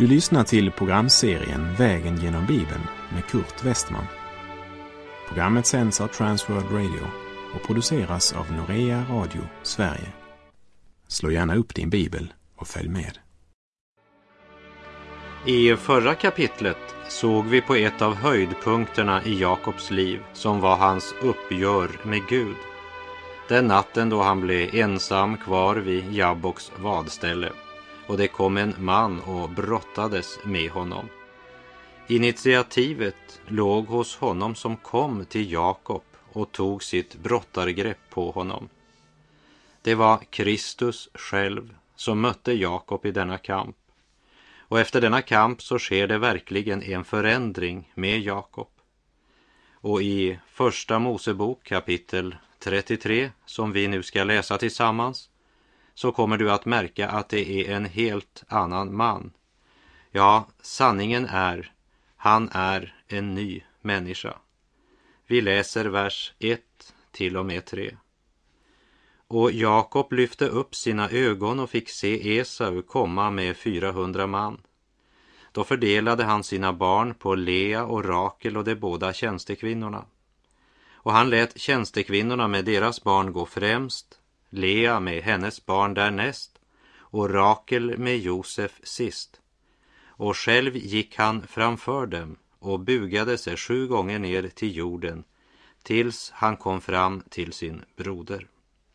Du lyssnar till programserien Vägen genom Bibeln med Kurt Westman. Programmet sänds av Transworld Radio och produceras av Norea Radio Sverige. Slå gärna upp din bibel och följ med. I förra kapitlet såg vi på ett av höjdpunkterna i Jakobs liv som var hans uppgör med Gud. Den natten då han blev ensam kvar vid Jabboks vadställe och det kom en man och brottades med honom. Initiativet låg hos honom som kom till Jakob och tog sitt brottargrepp på honom. Det var Kristus själv som mötte Jakob i denna kamp. Och efter denna kamp så sker det verkligen en förändring med Jakob. Och i första Mosebok kapitel 33 som vi nu ska läsa tillsammans så kommer du att märka att det är en helt annan man. Ja, sanningen är, han är en ny människa. Vi läser vers 1 till och med 3. Och Jakob lyfte upp sina ögon och fick se Esau komma med 400 man. Då fördelade han sina barn på Lea och Rakel och de båda tjänstekvinnorna. Och han lät tjänstekvinnorna med deras barn gå främst, Lea med hennes barn därnäst och Rakel med Josef sist. Och själv gick han framför dem och bugade sig 7 gånger ner till jorden tills han kom fram till sin broder.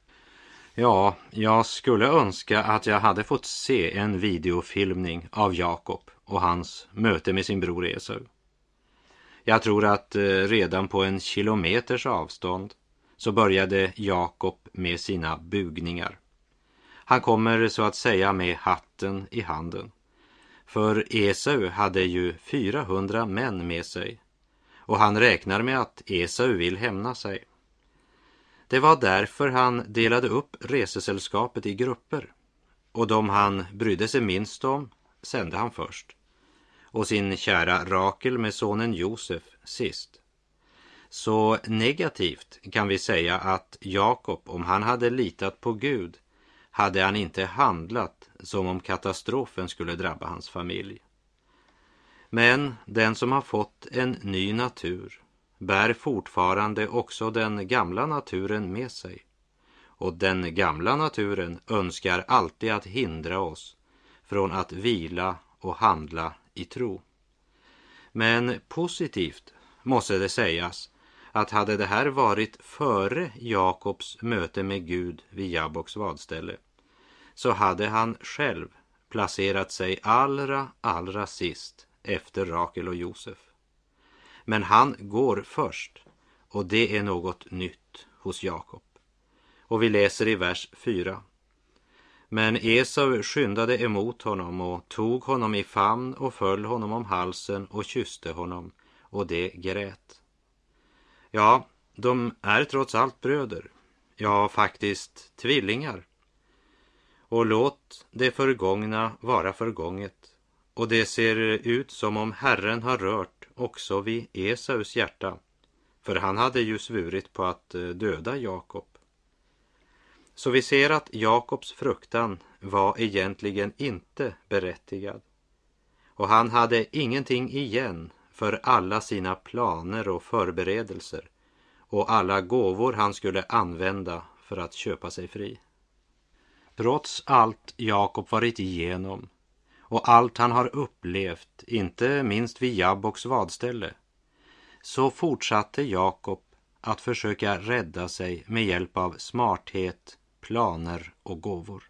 Ja, jag skulle önska att jag hade fått se en videofilmning av Jakob och hans möte med sin bror Esau. Jag tror att redan på 1 kilometers avstånd så började Jakob med sina bugningar. Han kommer så att säga med hatten i handen. För Esau hade ju 400 män med sig och han räknar med att Esau vill hämna sig. Det var därför han delade upp resesällskapet i grupper och de han brydde sig minst om sände han först och sin kära Rakel med sonen Josef sist. Så negativt kan vi säga att Jakob, om han hade litat på Gud, hade han inte handlat som om katastrofen skulle drabba hans familj. Men den som har fått en ny natur bär fortfarande också den gamla naturen med sig. Och den gamla naturen önskar alltid att hindra oss från att vila och handla i tro. Men positivt måste det sägas att hade det här varit före Jakobs möte med Gud vid Jabboks vadställe så hade han själv placerat sig allra sist efter Rakel och Josef. Men han går först och det är något nytt hos Jakob. Och vi läser i vers 4. Men Esau skyndade emot honom och tog honom i famn och föll honom om halsen och kysste honom och det grät. Ja, de är trots allt bröder. Ja, faktiskt tvillingar. Och låt det förgångna vara förgånget. Och det ser ut som om Herren har rört också vid Esaus hjärta. För han hade ju svurit på att döda Jakob. Så vi ser att Jakobs fruktan var egentligen inte berättigad. Och han hade ingenting igen för alla sina planer och förberedelser och alla gåvor han skulle använda för att köpa sig fri. Trots allt Jakob varit igenom och allt han har upplevt, inte minst vid Jabboks vadställe, så fortsatte Jakob att försöka rädda sig med hjälp av smarthet, planer och gåvor.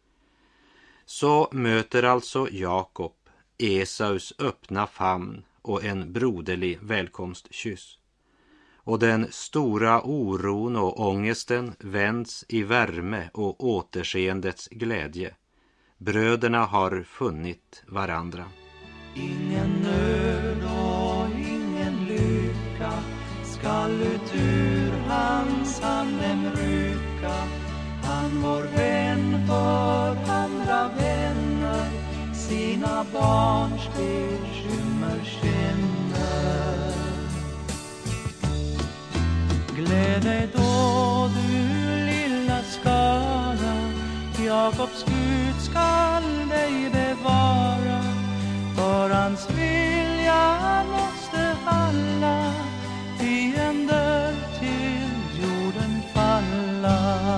Så möter alltså Jakob Esaus öppna famn och en broderlig välkomstkyss. Och den stora oron och ångesten vänds i värme och återseendets glädje. Bröderna har funnit varandra. Ingen nöd och ingen lycka skall ut ur hans hand rycka. Han vår vän för andra vänner, sina barns bekymmer känner. Gläd dig då du lilla skara, Jakobs Gud skall dig bevara. hans vilja måste alla fiender till jorden falla.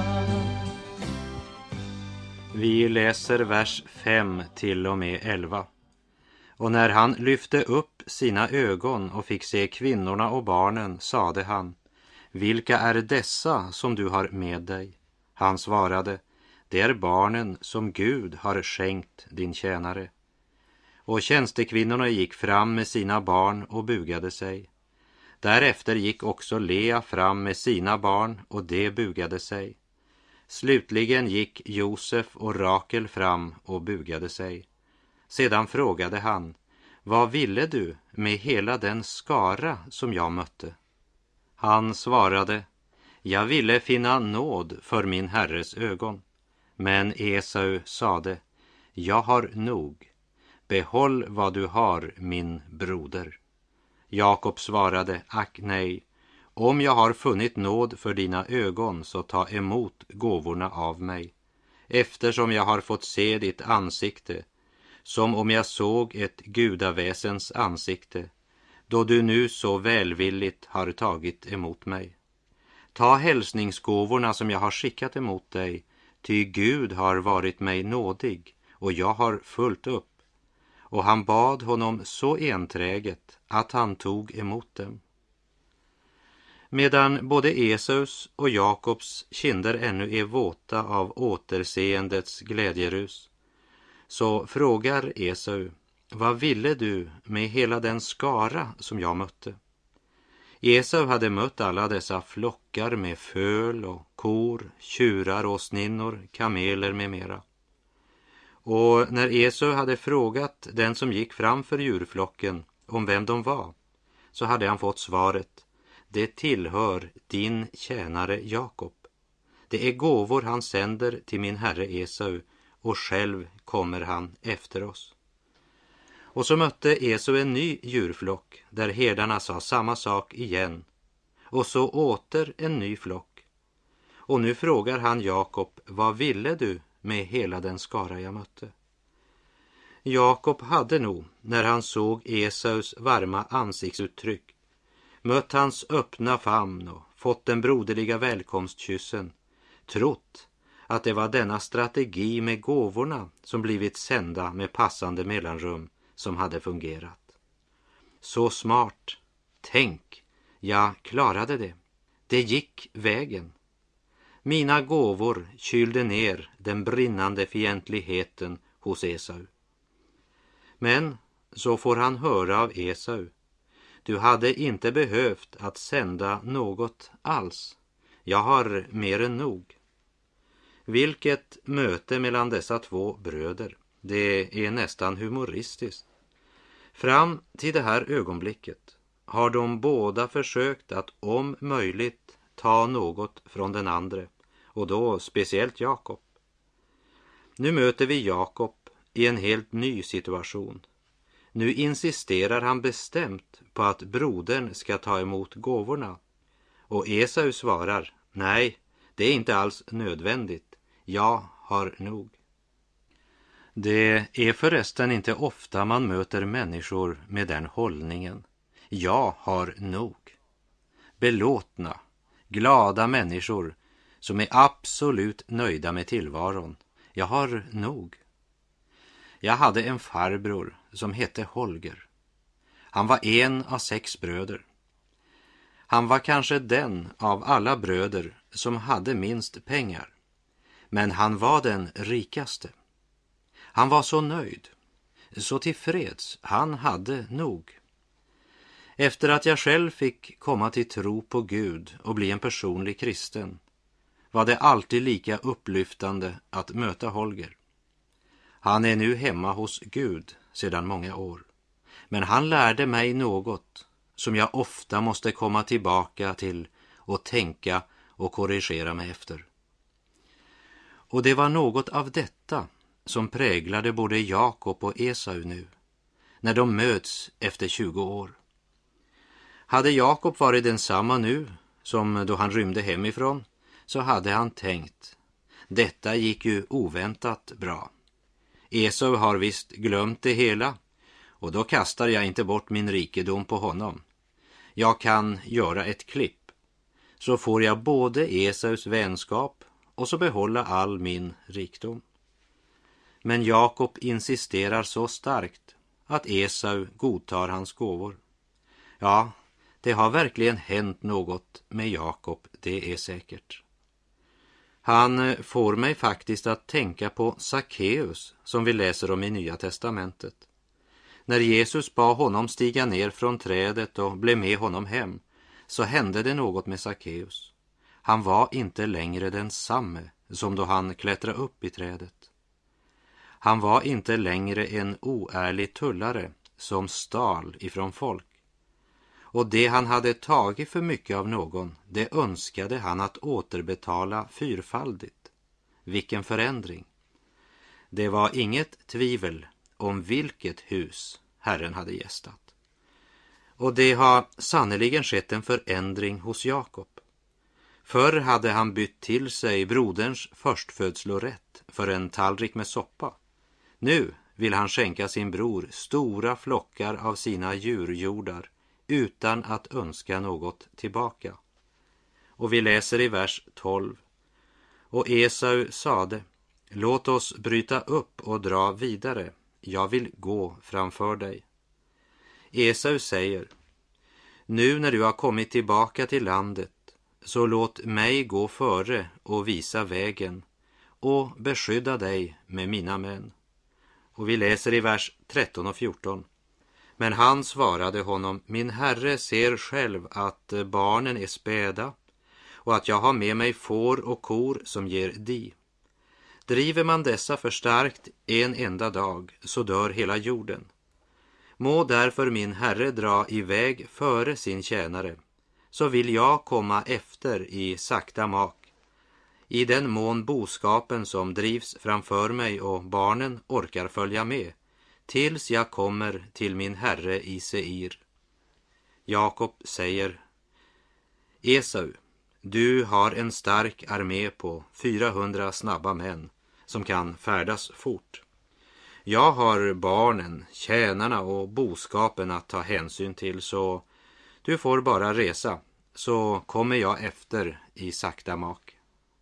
Vi läser vers 5 till och med 11. Och när han lyfte upp sina ögon och fick se kvinnorna och barnen, sade han: vilka är dessa som du har med dig? Han svarade: det är barnen som Gud har skänkt din tjänare. Och tjänstekvinnorna gick fram med sina barn och bugade sig. Därefter gick också Lea fram med sina barn och de bugade sig. Slutligen gick Josef och Rakel fram och bugade sig. Sedan frågade han: vad ville du med hela den skara som jag mötte? Han svarade: jag ville finna nåd för min herres ögon. Men Esau sade: jag har nog. Behåll vad du har, min broder. Jakob svarade: ack nej. Om jag har funnit nåd för dina ögon, så ta emot gåvorna av mig. Eftersom jag har fått se ditt ansikte, som om jag såg ett gudaväsens ansikte, då du nu så välvilligt har tagit emot mig. Ta hälsningsgåvorna som jag har skickat emot dig, ty Gud har varit mig nådig, och jag har fullt upp. Och han bad honom så enträget att han tog emot dem. Medan både Esaus och Jakobs kinder ännu är våta av återseendets glädjerus, så frågar Esau: vad ville du med hela den skara som jag mötte? Esau hade mött alla dessa flockar med föl och kor, tjurar och sninnor, kameler med mera. Och när Esau hade frågat den som gick framför djurflocken om vem de var, så hade han fått svaret: det tillhör din tjänare Jakob. Det är gåvor han sänder till min herre Esau, och själv kommer han efter oss. Och så mötte Esau en ny djurflock, där herdarna sa samma sak igen, och så åter en ny flock. Och nu frågar han Jakob: vad ville du med hela den skara jag mötte? Jakob hade nog, när han såg Esaus varma ansiktsuttryck, mött hans öppna famn och fått den broderliga välkomstkyssen, trott att det var denna strategi med gåvorna som blivit sända med passande mellanrum som hade fungerat. Så smart, tänk, jag klarade det. Det gick vägen. Mina gåvor kylde ner den brinnande fientligheten hos Esau. Men så får han höra av Esau: du hade inte behövt att sända något alls. Jag har mer än nog. Vilket möte mellan dessa två bröder. Det är nästan humoristiskt. Fram till det här ögonblicket har de båda försökt att om möjligt ta något från den andra, och då speciellt Jakob. Nu möter vi Jakob i en helt ny situation. Nu insisterar han bestämt på att brodern ska ta emot gåvorna. Och Esau svarar: nej, det är inte alls nödvändigt. Jag har nog. Det är förresten inte ofta man möter människor med den hållningen. Jag har nog. Belåtna, glada människor som är absolut nöjda med tillvaron. Jag har nog. Jag hade en farbror som hette Holger. Han var en av 6 bröder. Han var kanske den av alla bröder som hade minst pengar. Men han var den rikaste. Han var så nöjd, så tillfreds, han hade nog. Efter att jag själv fick komma till tro på Gud och bli en personlig kristen, var det alltid lika upplyftande att möta Holger. Han är nu hemma hos Gud sedan många år. Men han lärde mig något som jag ofta måste komma tillbaka till och tänka och korrigera mig efter. Och det var något av detta som präglade både Jakob och Esau nu, när de möts efter 20 år. Hade Jakob varit densamma nu som då han rymde hemifrån, så hade han tänkt: detta gick ju oväntat bra. Esau har visst glömt det hela, och då kastar jag inte bort min rikedom på honom. Jag kan göra ett klipp, så får jag både Esaus vänskap och så behålla all min rikdom. Men Jakob insisterar så starkt att Esau godtar hans gåvor. Ja, det har verkligen hänt något med Jakob, det är säkert. Han får mig faktiskt att tänka på Sackeus som vi läser om i Nya testamentet. När Jesus bad honom stiga ner från trädet och blev med honom hem, så hände det något med Sackeus. Han var inte längre densamme som då han klättrade upp i trädet. Han var inte längre en oärlig tullare som stal ifrån folk. Och det han hade tagit för mycket av någon, det önskade han att återbetala fyrfaldigt. Vilken förändring! Det var inget tvivel om vilket hus Herren hade gästat. Och det har sannoliken skett en förändring hos Jakob. Förr hade han bytt till sig broderns förstfödslorätt för en tallrik med soppa. Nu vill han skänka sin bror stora flockar av sina djurjordar utan att önska något tillbaka. Och vi läser i vers 12. Och Esau sade: låt oss bryta upp och dra vidare. Jag vill gå framför dig. Esau säger: nu när du har kommit tillbaka till landet, så låt mig gå före och visa vägen och beskydda dig med mina män. Och vi läser i vers 13 och 14. Men han svarade honom: min herre ser själv att barnen är späda och att jag har med mig får och kor som ger di. Driver man dessa för starkt en enda dag, så dör hela jorden. Må därför min herre dra iväg före sin tjänare, så vill jag komma efter i sakta mak. I den mån boskapen som drivs framför mig och barnen orkar följa med, tills jag kommer till min herre i Seir. Jakob säger: Esau, du har en stark armé på 400 snabba män som kan färdas fort. Jag har barnen, tjänarna och boskapen att ta hänsyn till, så du får bara resa, så kommer jag efter i sakta mak.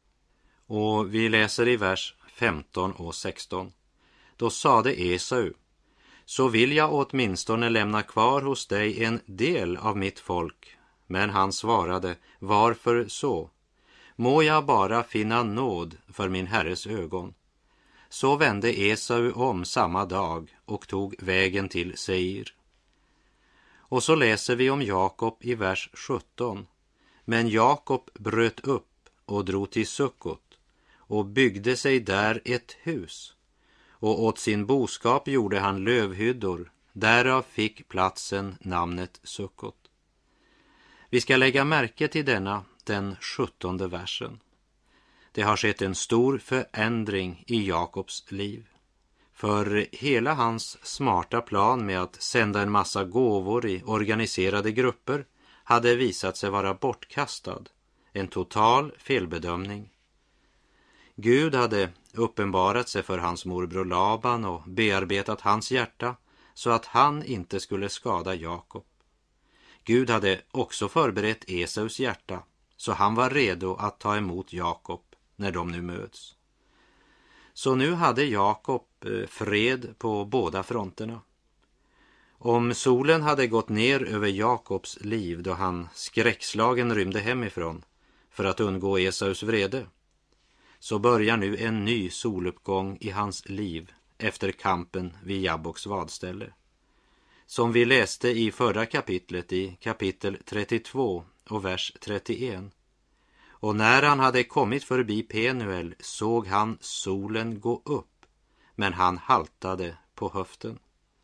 Och vi läser i vers 15 och 16. Då sade Esau: så vill jag åtminstone lämna kvar hos dig en del av mitt folk. Men han svarade: varför så? Må jag bara finna nåd för min herres ögon. Så vände Esau om samma dag och tog vägen till Seir. Och så läser vi om Jakob i vers 17. Men Jakob bröt upp och drog till Sukkot och byggde sig där ett hus. Och åt sin boskap gjorde han lövhyddor, därav fick platsen namnet Sukkot. Vi ska lägga märke till den 17:e versen. Det har skett en stor förändring i Jakobs liv. För hela hans smarta plan med att sända en massa gåvor i organiserade grupper hade visat sig vara bortkastad. En total felbedömning. Gud hade uppenbarat sig för hans morbror Laban och bearbetat hans hjärta så att han inte skulle skada Jakob. Gud hade också förberett Esaus hjärta, så han var redo att ta emot Jakob när de nu möts. Så nu hade Jakob fred på båda fronterna. Om solen hade gått ner över Jakobs liv då han skräckslagen rymde hemifrån för att undgå Esaus vrede, så börjar nu en ny soluppgång i hans liv efter kampen vid Jabboks vadställe. Som vi läste i förra kapitlet, i kapitel 32 och vers 31. Och när han hade kommit förbi Penuel såg han solen gå upp, men han haltade på höften.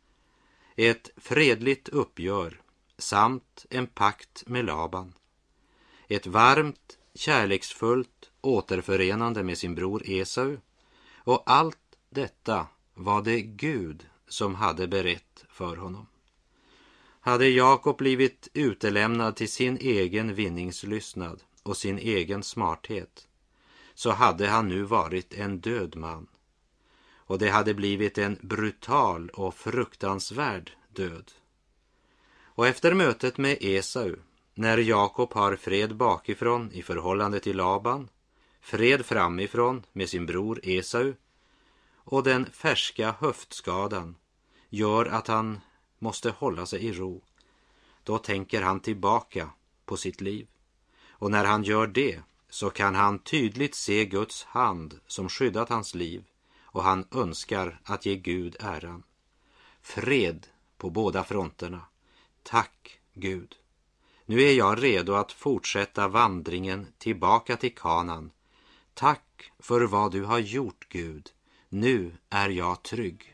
Ett fredligt uppgör samt en pakt med Laban. Ett varmt, kärleksfullt återförenande med sin bror Esau. Och allt detta var det Gud som hade berett för honom. Hade Jakob blivit utelämnad till sin egen vinningslystnad och sin egen smarthet, så hade han nu varit en död man. Och det hade blivit en brutal och fruktansvärd död. Och efter mötet med Esau, när Jakob har fred bakifrån i förhållande till Laban, fred framifrån med sin bror Esau, och den färska höftskadan gör att han måste hålla sig i ro, då tänker han tillbaka på sitt liv. Och när han gör det så kan han tydligt se Guds hand som skyddat hans liv, och han önskar att ge Gud äran. Fred på båda fronterna. Tack Gud. Nu är jag redo att fortsätta vandringen tillbaka till Kanaan. Tack för vad du har gjort, Gud. Nu är jag trygg.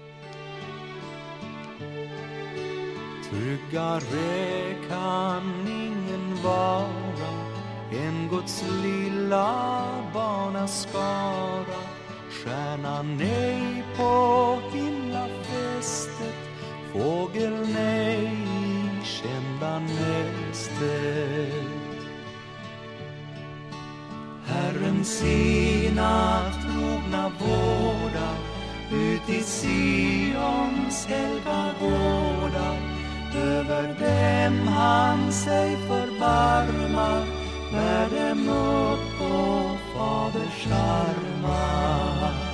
Tryggare kan ingen vara än Guds lilla barnaskara. Stjärnan ej på himlafästet, fågeln ej i kända nästet. Herren sina trogna vårdar ut i Sions helga gårdar. Över dem han sig förbarmar, bär dem upp på faders armar.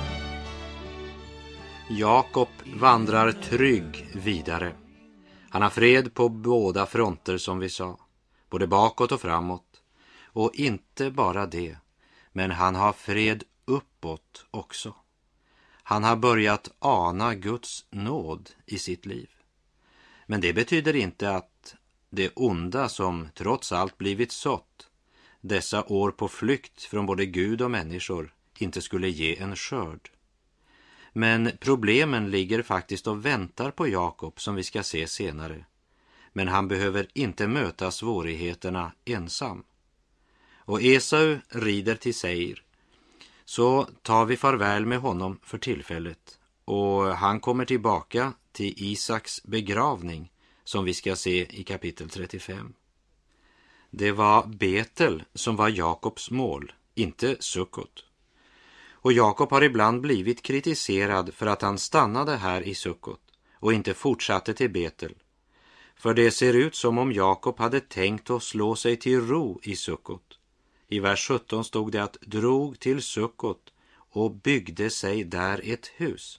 Jakob vandrar trygg vidare. Han har fred på båda fronter, som vi sa, både bakåt och framåt. Och inte bara det, men han har fred uppåt också. Han har börjat ana Guds nåd i sitt liv. Men det betyder inte att det onda som trots allt blivit sått, dessa år på flykt från både Gud och människor, inte skulle ge en skörd. Men problemen ligger faktiskt och väntar på Jakob, som vi ska se senare. Men han behöver inte möta svårigheterna ensam. Och Esau rider till Seir. Så tar vi farväl med honom för tillfället. Och han kommer tillbaka till Isaks begravning, som vi ska se i kapitel 35. Det var Betel som var Jakobs mål, inte Sukkot. Och Jakob har ibland blivit kritiserad för att han stannade här i Sukkot och inte fortsatte till Betel. För det ser ut som om Jakob hade tänkt att slå sig till ro i Sukkot. I vers 17 stod det att drog till Sukkot och byggde sig där ett hus.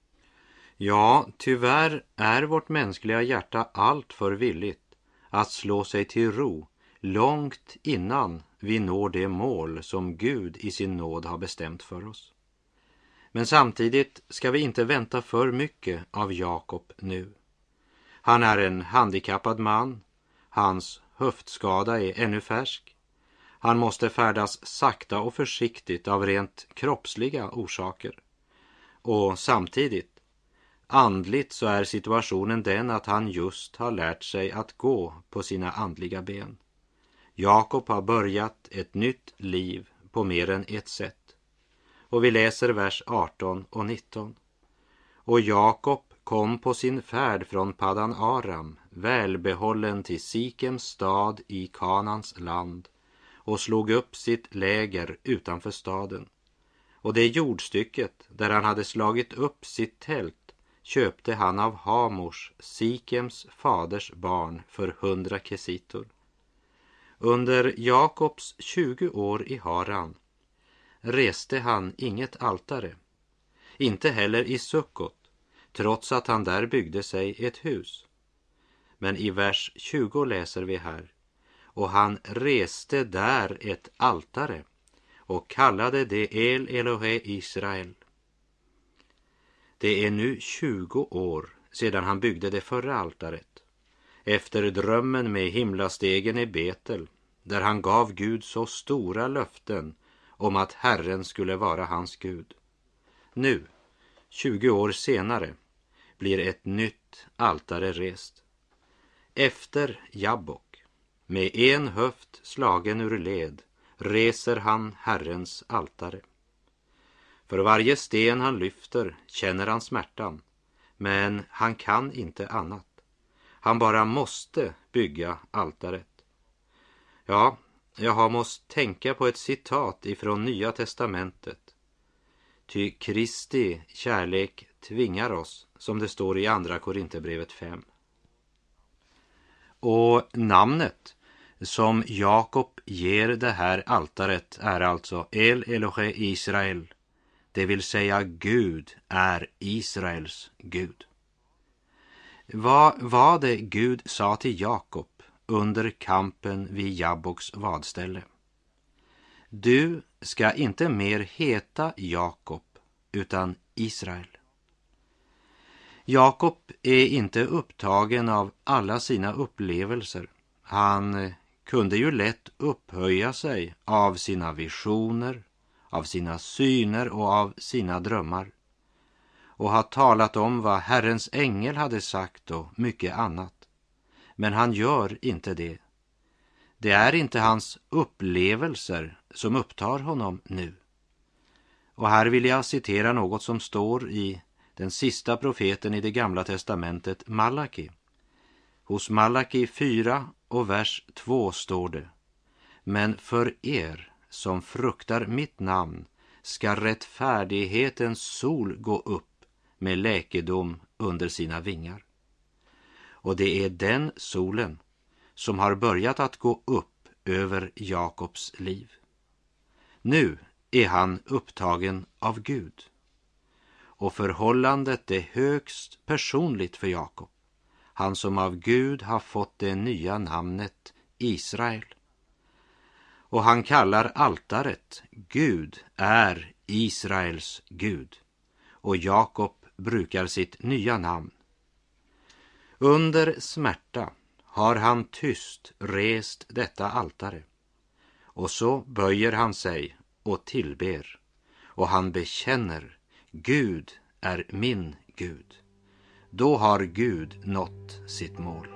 Ja, tyvärr är vårt mänskliga hjärta allt för villigt att slå sig till ro långt innan vi når det mål som Gud i sin nåd har bestämt för oss. Men samtidigt ska vi inte vänta för mycket av Jakob nu. Han är en handikappad man, hans höftskada är ännu färsk. Han måste färdas sakta och försiktigt av rent kroppsliga orsaker. Och samtidigt, andligt så är situationen den att han just har lärt sig att gå på sina andliga ben. Jakob har börjat ett nytt liv på mer än ett sätt. Och vi läser vers 18 och 19. Och Jakob kom på sin färd från Paddan Aram, välbehållen till Sikems stad i Kanans land, och slog upp sitt läger utanför staden. Och det jordstycket där han hade slagit upp sitt tält köpte han av Hamors, Sikems faders barn, för 100 kesitor. Under Jakobs 20 år i Haran reste han inget altare, inte heller i Sukkot, trots att han där byggde sig ett hus. Men i vers 20 läser vi här: och han reste där ett altare och kallade det El Elohe Israel. Det är nu 20 år sedan han byggde det förra altaret, efter drömmen med himlastegen i Betel, där han gav Gud så stora löften om att Herren skulle vara hans Gud. Nu, 20 år senare, blir ett nytt altare rest. Efter Jabbok, med en höft slagen ur led, reser han Herrens altare. För varje sten han lyfter känner han smärtan, men han kan inte annat. Han bara måste bygga altaret. Ja, jag har måste tänka på ett citat ifrån Nya testamentet. Ty Kristi kärlek tvingar oss, som det står i andra Korinthierbrevet 5. Och namnet som Jakob ger det här altaret är alltså El Elohe Israel, det vill säga Gud är Israels Gud. Vad var det Gud sa till Jakob under kampen vid Jabboks vadställe? Du ska inte mer heta Jakob utan Israel. Jakob är inte upptagen av alla sina upplevelser. Han kunde ju lätt upphöja sig av sina visioner, av sina syner och av sina drömmar, och ha talat om vad Herrens ängel hade sagt och mycket annat. Men han gör inte det. Det är inte hans upplevelser som upptar honom nu. Och här vill jag citera något som står i den sista profeten i det gamla testamentet, Malaki. Hos Malaki 4 och vers 2 står det: Men för er som fruktar mitt namn ska rättfärdighetens sol gå upp med läkedom under sina vingar. Och det är den solen som har börjat att gå upp över Jakobs liv. Nu är han upptagen av Gud. Och förhållandet är högst personligt för Jakob, han som av Gud har fått det nya namnet Israel. Och han kallar altaret Gud är Israels Gud, och Jakob brukar sitt nya namn. Under smärta har han tyst rest detta altare, och så böjer han sig och tillber, och han bekänner: Gud är min Gud. Då har Gud nått sitt mål.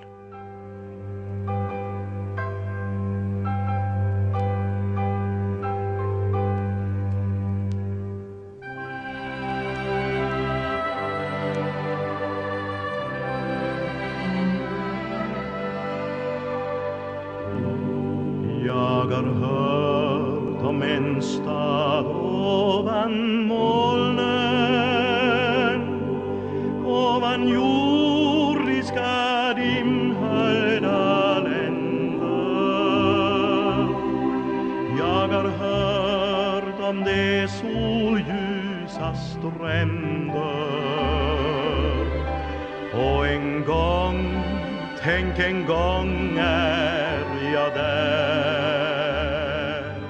Jag har hört om en stad ovan molnen, ovan jordiska dimhöljda länder. Jag har hört om de solljusa stränder, och en gång, tänk en gång är jag där.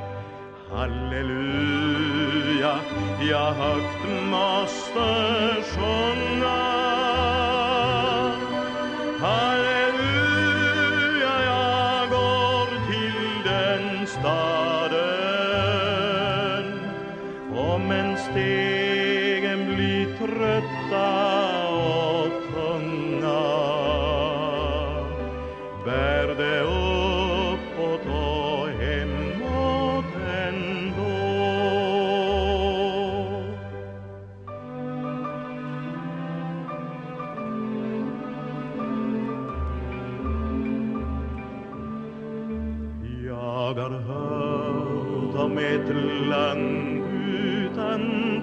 Halleluja, jag högt måste sjunga. Halleluja, jag går till den staden. Om en stegen blir trötta och tunga, bär det uppåt och hemåt ändå. Jag har hört om ett land utan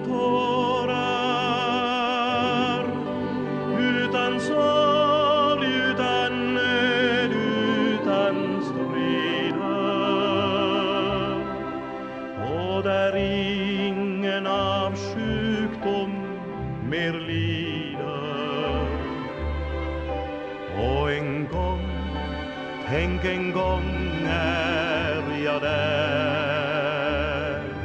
tårar, utan sorg, utan nöd, utan strider, och där ingen av sjukdom mer lider. Och en gång, tänk en gång är jag där.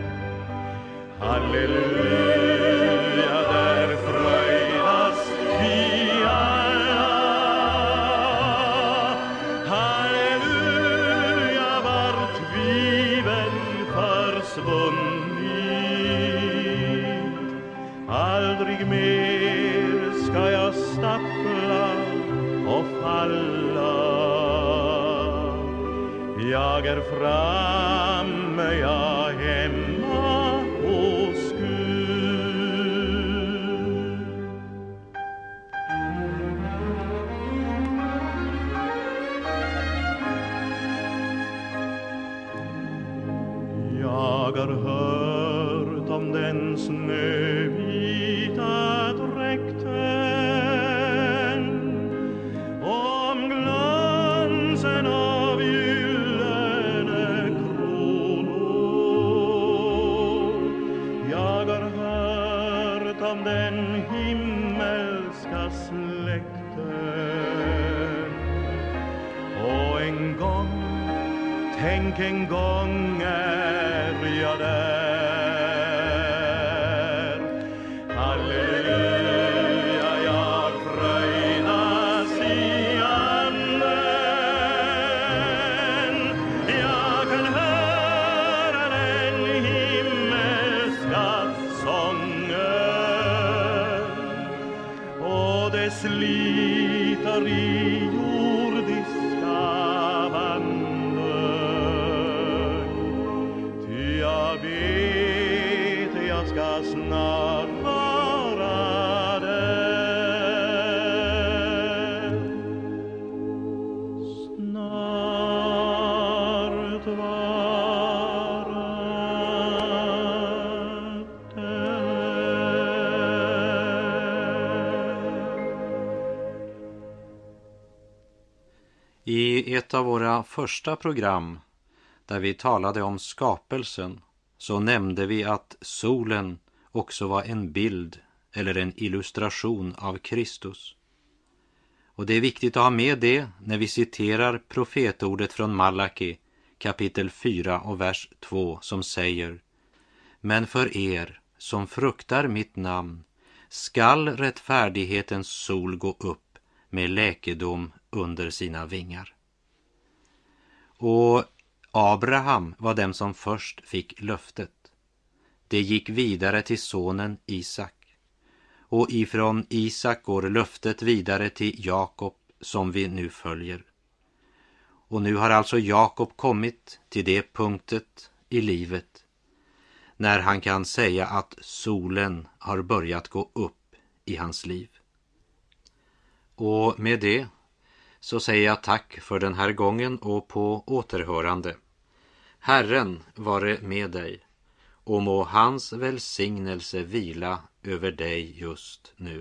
Halleluja, där fröjdas vi alla. Halleluja, var tvivel försvunnit. Aldrig mer ska jag stappla och falla. Jag är framme, jag hemma hos Gud. Jag har hört om den snövita tänk en gång är jag där. Halleluja, jag fröjdas i anden. Jag kan höra den himmelska sången, och det sliter i jordiska banden. Ty jag vet jag ska snart vara där. Snart vara där. I ett av våra första program där vi talade om skapelsen så nämnde vi att solen också var en bild eller en illustration av Kristus. Och det är viktigt att ha med det när vi citerar profetordet från Malaki kapitel 4 och vers 2 som säger: Men för er som fruktar mitt namn skall rättfärdighetens sol gå upp med läkedom under sina vingar. Och Abraham var den som först fick löftet. Det gick vidare till sonen Isak. Och ifrån Isak går löftet vidare till Jakob som vi nu följer. Och nu har alltså Jakob kommit till det punktet i livet när han kan säga att solen har börjat gå upp i hans liv. Och med det så säger jag tack för den här gången och på återhörande. Herren vare med dig, och må hans välsignelse vila över dig just nu.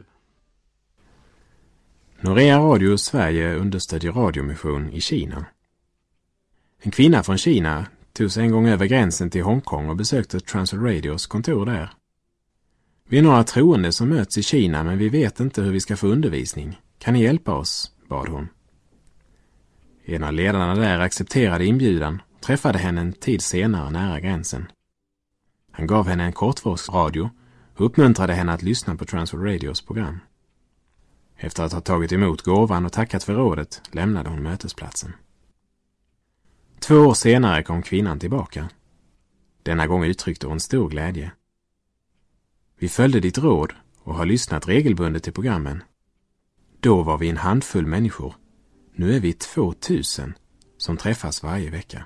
Norea Radio Sverige understödjer radiomission i Kina. En kvinna från Kina tog sig en gång över gränsen till Hongkong och besökte Transworld Radios kontor där. Vi är några troende som möts i Kina, men vi vet inte hur vi ska få undervisning. Kan ni hjälpa oss? Bad hon. En av ledarna där accepterade inbjudan och träffade henne en tid senare nära gränsen. Han gav henne en kortvågsradio och uppmuntrade henne att lyssna på Transworld Radios program. Efter att ha tagit emot gåvan och tackat för rådet lämnade hon mötesplatsen. 2 år senare kom kvinnan tillbaka. Denna gång uttryckte hon stor glädje. Vi följde ditt råd och har lyssnat regelbundet till programmen. Då var vi en handfull människor. Nu är vi 2000 som träffas varje vecka.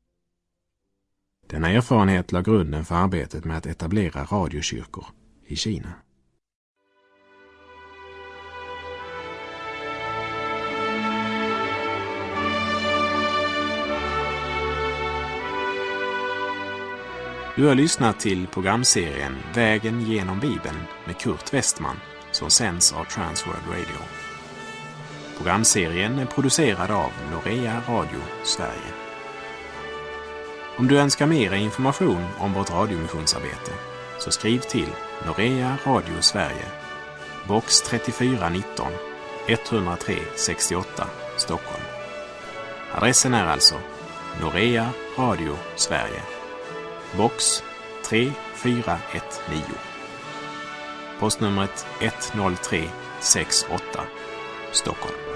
Denna erfarenhet la grunden för arbetet med att etablera radiokyrkor i Kina. Du har lyssnat till programserien Vägen genom Bibeln med Kurt Westman som sänds av Transworld Radio. Programserien är producerad av Norea Radio Sverige. Om du önskar mer information om vårt radiomissionsarbete så skriv till Norea Radio Sverige, box 3419 103 68 Stockholm. Adressen är alltså Norea Radio Sverige, box 3419. Postnumret 10368 Stockholm.